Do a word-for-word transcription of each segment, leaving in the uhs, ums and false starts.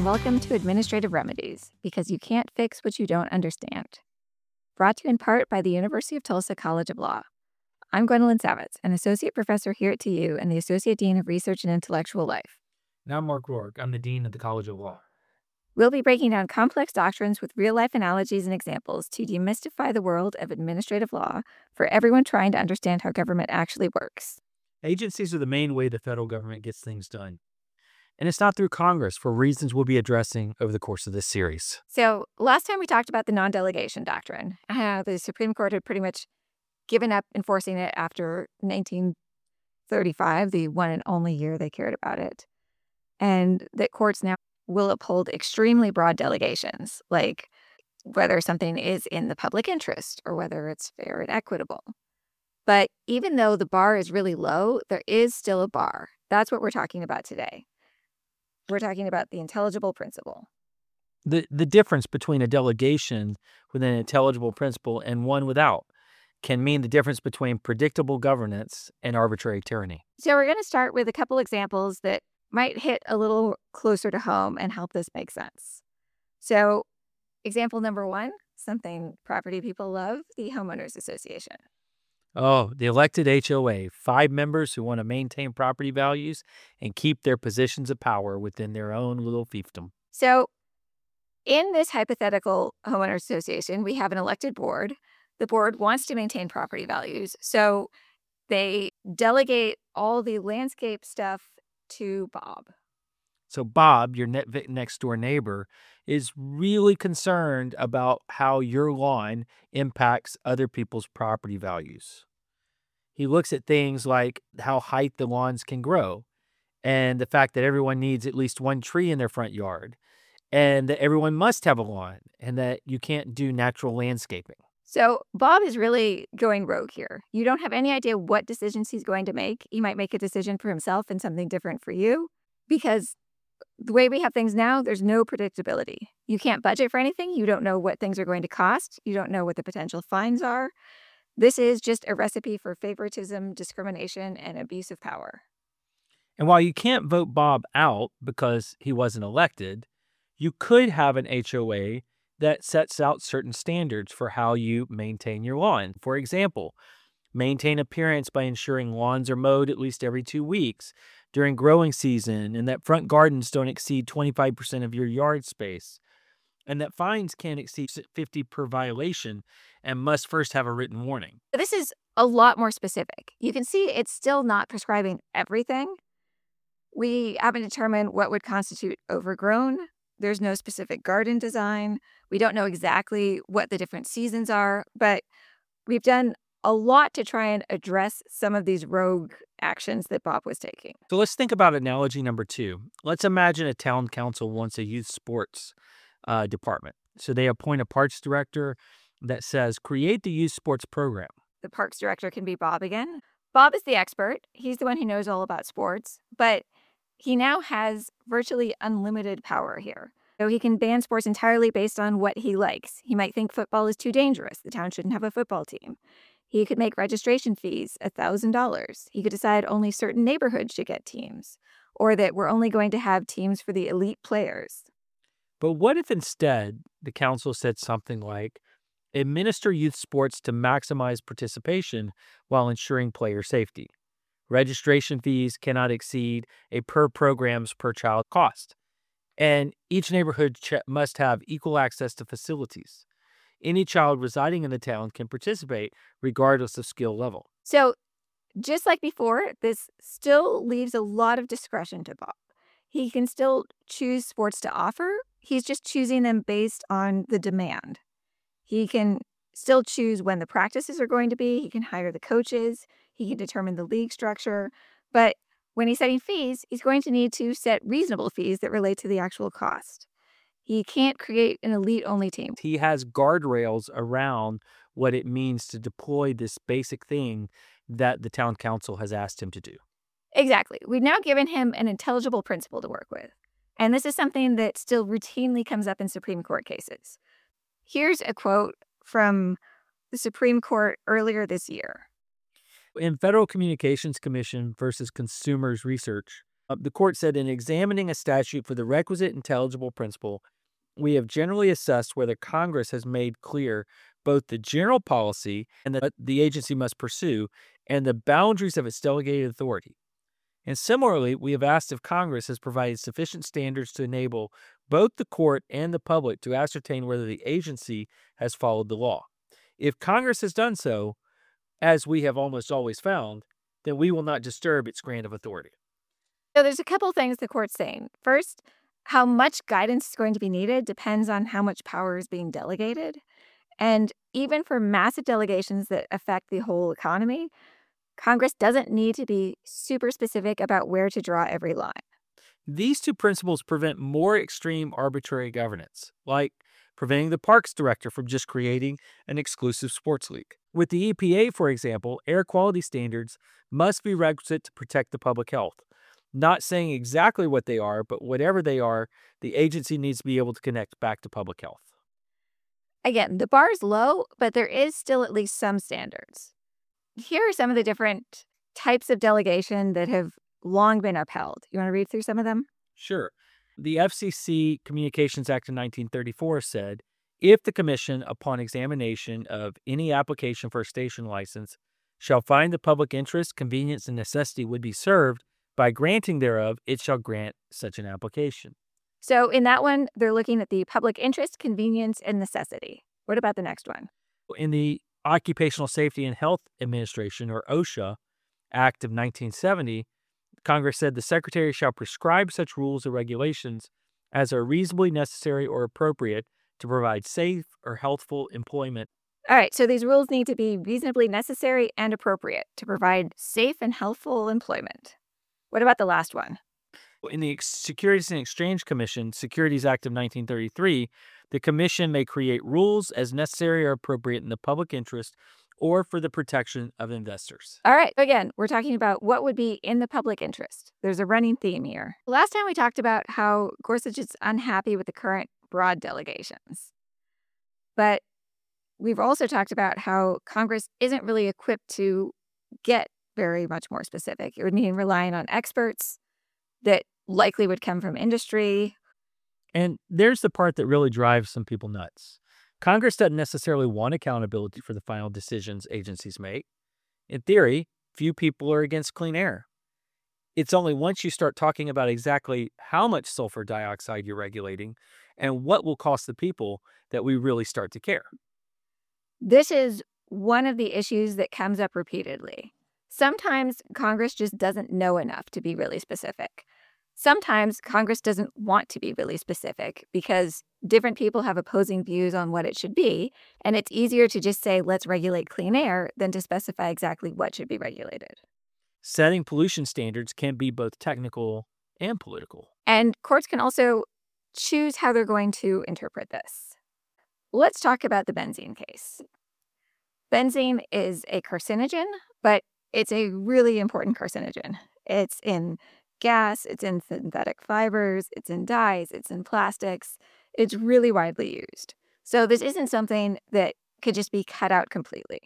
welcome to Administrative Remedies, because you can't fix what you don't understand. Brought to you in part by the University of Tulsa College of Law. I'm Gwendolyn Savitz, an associate professor here at T U and the Associate Dean of Research and Intellectual Life. And I'm Mark Rourke. I'm the Dean of the College of Law. We'll be breaking down complex doctrines with real-life analogies and examples to demystify the world of administrative law for everyone trying to understand how government actually works. Agencies are the main way the federal government gets things done. And it's not through Congress, for reasons we'll be addressing over the course of this series. So last time we talked about the non-delegation doctrine, how the Supreme Court had pretty much given up enforcing it after nineteen thirty-five, the one and only year they cared about it, and that courts now will uphold extremely broad delegations, like whether something is in the public interest or whether it's fair and equitable. But even though the bar is really low, there is still a bar. That's what we're talking about today. We're talking about the intelligible principle. The the difference between a delegation with an intelligible principle and one without can mean the difference between predictable governance and arbitrary tyranny. So we're going to start with a couple examples that might hit a little closer to home and help this make sense. So example number one, something property people love, the homeowners association. Oh, the elected H O A, five members who want to maintain property values and keep their positions of power within their own little fiefdom. So in this hypothetical homeowners association, we have an elected board. The board wants to maintain property values, so they delegate all the landscape stuff to Bob. So Bob, your ne- next door neighbor, is really concerned about how your lawn impacts other people's property values. He looks at things like how high the lawns can grow and the fact that everyone needs at least one tree in their front yard and that everyone must have a lawn and that you can't do natural landscaping. So Bob is really going rogue here. You don't have any idea what decisions he's going to make. He might make a decision for himself and something different for you, because the way we have things now, there's no predictability. You can't budget for anything. You don't know what things are going to cost. You don't know what the potential fines are. This is just a recipe for favoritism, discrimination, and abuse of power. And while you can't vote Bob out because he wasn't elected, you could have an H O A that sets out certain standards for how you maintain your lawn. For example, maintain appearance by ensuring lawns are mowed at least every two weeks during growing season, and that front gardens don't exceed twenty-five percent of your yard space, and that fines can't exceed fifty per violation and must first have a written warning. This is a lot more specific. You can see it's still not prescribing everything. We haven't determined what would constitute overgrown. There's no specific garden design. We don't know exactly what the different seasons are, but we've done a lot to try and address some of these rogue actions that Bob was taking. So let's think about analogy number two. Let's imagine a town council wants a youth sports uh, department. So they appoint a parks director that says, create the youth sports program. The parks director can be Bob again. Bob is the expert. He's the one who knows all about sports, but he now has virtually unlimited power here. So he can ban sports entirely based on what he likes. He might think football is too dangerous. The town shouldn't have a football team. He could make registration fees one thousand dollars. He could decide only certain neighborhoods should get teams, or that we're only going to have teams for the elite players. But what if instead the council said something like, administer youth sports to maximize participation while ensuring player safety? Registration fees cannot exceed a per programs per child cost. And each neighborhood ch- must have equal access to facilities. Any child residing in the town can participate regardless of skill level. So just like before, this still leaves a lot of discretion to Bob. He can still choose sports to offer. He's just choosing them based on the demand. He can still choose when the practices are going to be. He can hire the coaches. He can determine the league structure. But when he's setting fees, he's going to need to set reasonable fees that relate to the actual cost. He can't create an elite-only team. He has guardrails around what it means to deploy this basic thing that the town council has asked him to do. Exactly. We've now given him an intelligible principle to work with. And this is something that still routinely comes up in Supreme Court cases. Here's a quote from the Supreme Court earlier this year. In Federal Communications Commission versus Consumers Research, Uh, the court said in examining a statute for the requisite intelligible principle, we have generally assessed whether Congress has made clear both the general policy and that the agency must pursue and the boundaries of its delegated authority. And similarly, we have asked if Congress has provided sufficient standards to enable both the court and the public to ascertain whether the agency has followed the law. If Congress has done so, as we have almost always found, then we will not disturb its grant of authority. So there's a couple things the court's saying. First, how much guidance is going to be needed depends on how much power is being delegated. And even for massive delegations that affect the whole economy, Congress doesn't need to be super specific about where to draw every line. These two principles prevent more extreme arbitrary governance, like preventing the parks director from just creating an exclusive sports league. With the E P A, for example, air quality standards must be requisite to protect the public health. Not saying exactly what they are, but whatever they are, the agency needs to be able to connect back to public health. Again, the bar is low, but there is still at least some standards. Here are some of the different types of delegation that have long been upheld. You want to read through some of them? Sure. The F C C Communications Act of nineteen thirty-four said, if the commission, upon examination of any application for a station license, shall find the public interest, convenience, and necessity would be served by granting thereof, it shall grant such an application. So in that one, they're looking at the public interest, convenience, and necessity. What about the next one? In the Occupational Safety and Health Administration, or OSHA, Act of nineteen seventy, Congress said the Secretary shall prescribe such rules or regulations as are reasonably necessary or appropriate to provide safe or healthful employment. All right, so these rules need to be reasonably necessary and appropriate to provide safe and healthful employment. What about the last one? In the Securities and Exchange Commission, Securities Act of nineteen thirty-three, the Commission may create rules as necessary or appropriate in the public interest or for the protection of investors. All right, again, we're talking about what would be in the public interest. There's a running theme here. Last time we talked about how Gorsuch is unhappy with the current broad delegations. But we've also talked about how Congress isn't really equipped to get very much more specific. It would mean relying on experts that likely would come from industry. And there's the part that really drives some people nuts. Congress doesn't necessarily want accountability for the final decisions agencies make. In theory, few people are against clean air. It's only once you start talking about exactly how much sulfur dioxide you're regulating and what will cost the people that we really start to care. This is one of the issues that comes up repeatedly. Sometimes Congress just doesn't know enough to be really specific. Sometimes Congress doesn't want to be really specific because different people have opposing views on what it should be, and it's easier to just say, let's regulate clean air than to specify exactly what should be regulated. Setting pollution standards can be both technical and political. And courts can also choose how they're going to interpret this. Let's talk about the benzene case. Benzene is a carcinogen, but it's a really important carcinogen. It's in gas, it's in synthetic fibers, it's in dyes, it's in plastics. It's really widely used. So this isn't something that could just be cut out completely.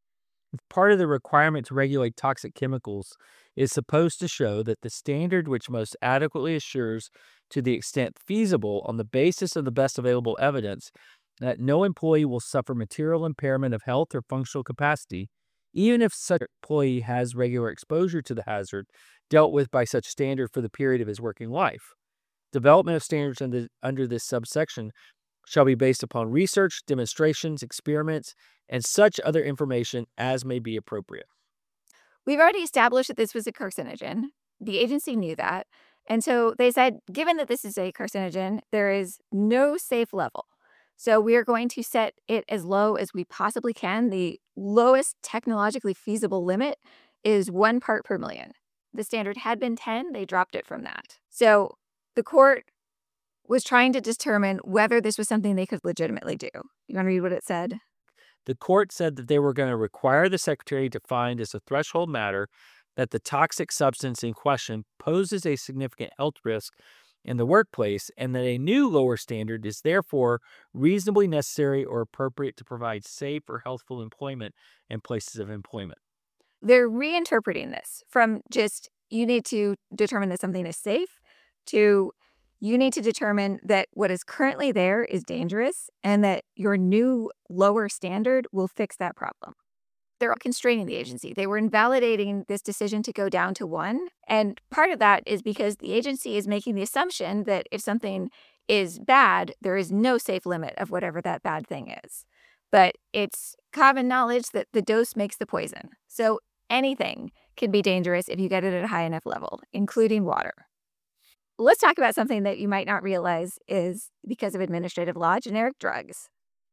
Part of the requirement to regulate toxic chemicals is supposed to show that the standard which most adequately assures, to the extent feasible on the basis of the best available evidence, that no employee will suffer material impairment of health or functional capacity, even if such employee has regular exposure to the hazard dealt with by such standard for the period of his working life. Development of standards under, under this subsection shall be based upon research, demonstrations, experiments, and such other information as may be appropriate. We've already established that this was a carcinogen. The agency knew that. And so they said, given that this is a carcinogen, there is no safe level. So we are going to set it as low as we possibly can. The lowest technologically feasible limit is one part per million. The standard had been ten. They dropped it from that. So the court was trying to determine whether this was something they could legitimately do. You want to read what it said? The court said that they were going to require the secretary to find as a threshold matter that the toxic substance in question poses a significant health risk in the workplace, and that a new lower standard is therefore reasonably necessary or appropriate to provide safe or healthful employment and places of employment. They're reinterpreting this from just you need to determine that something is safe, to you need to determine that what is currently there is dangerous and that your new lower standard will fix that problem. They're constraining the agency. They were invalidating this decision to go down to one. And part of that is because the agency is making the assumption that if something is bad, there is no safe limit of whatever that bad thing is. But it's common knowledge that the dose makes the poison. So anything can be dangerous if you get it at a high enough level, including water. Let's talk about something that you might not realize is, because of administrative law, generic drugs.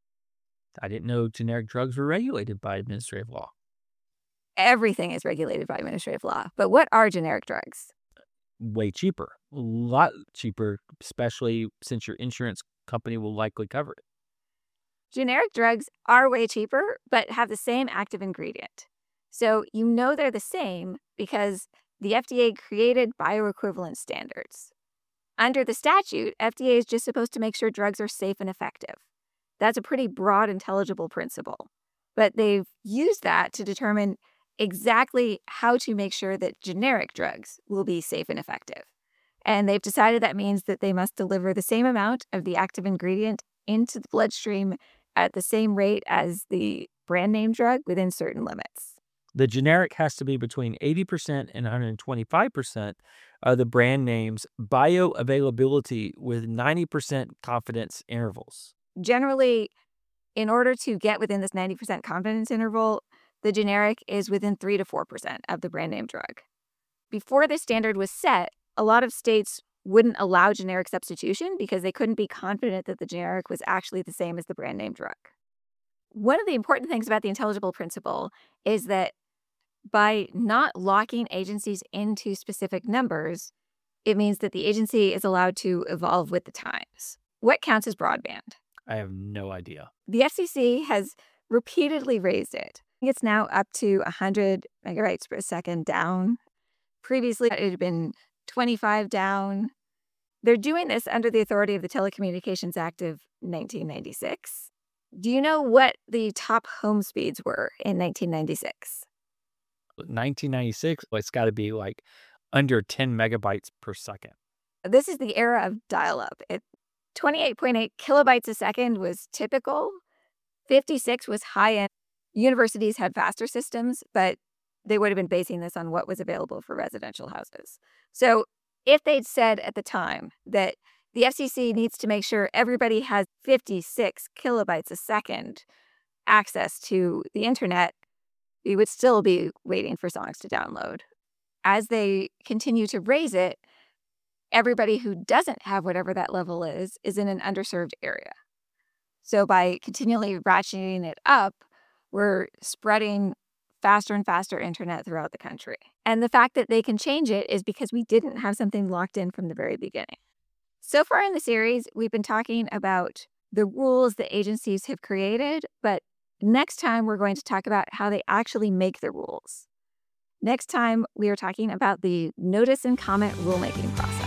I didn't know generic drugs were regulated by administrative law. Everything is regulated by administrative law. But what are generic drugs? Way cheaper. A lot cheaper, especially since your insurance company will likely cover it. Generic drugs are way cheaper, but have the same active ingredient. So you know they're the same because the F D A created bioequivalence standards. Under the statute, F D A is just supposed to make sure drugs are safe and effective. That's a pretty broad, intelligible principle. But they've used that to determine exactly how to make sure that generic drugs will be safe and effective. And they've decided that means that they must deliver the same amount of the active ingredient into the bloodstream at the same rate as the brand name drug within certain limits. The generic has to be between eighty percent and one hundred twenty-five percent of the brand name's bioavailability with ninety percent confidence intervals. Generally, in order to get within this ninety percent confidence interval, the generic is within three to four percent of the brand name drug. Before this standard was set, a lot of states wouldn't allow generic substitution because they couldn't be confident that the generic was actually the same as the brand name drug. One of the important things about the intelligible principle is that by not locking agencies into specific numbers, it means that the agency is allowed to evolve with the times. What counts as broadband? I have no idea. The F C C has repeatedly raised it. It's now up to one hundred megabytes per second down. Previously, it had been twenty-five down. They're doing this under the authority of the Telecommunications Act of nineteen ninety-six. Do you know what the top home speeds were in nineteen ninety-six? nineteen ninety-six, well, it's got to be like under ten megabytes per second. This is the era of dial-up. It, twenty-eight point eight kilobytes a second was typical. fifty-six was high-end. Universities had faster systems, but they would have been basing this on what was available for residential houses. So if they'd said at the time that the F C C needs to make sure everybody has fifty-six kilobytes a second access to the internet, we would still be waiting for songs to download. As they continue to raise it, everybody who doesn't have whatever that level is, is in an underserved area. So by continually ratcheting it up, we're spreading faster and faster internet throughout the country. And the fact that they can change it is because we didn't have something locked in from the very beginning. So far in the series, we've been talking about the rules that agencies have created, but next time we're going to talk about how they actually make the rules. Next time, we are talking about the notice and comment rulemaking process.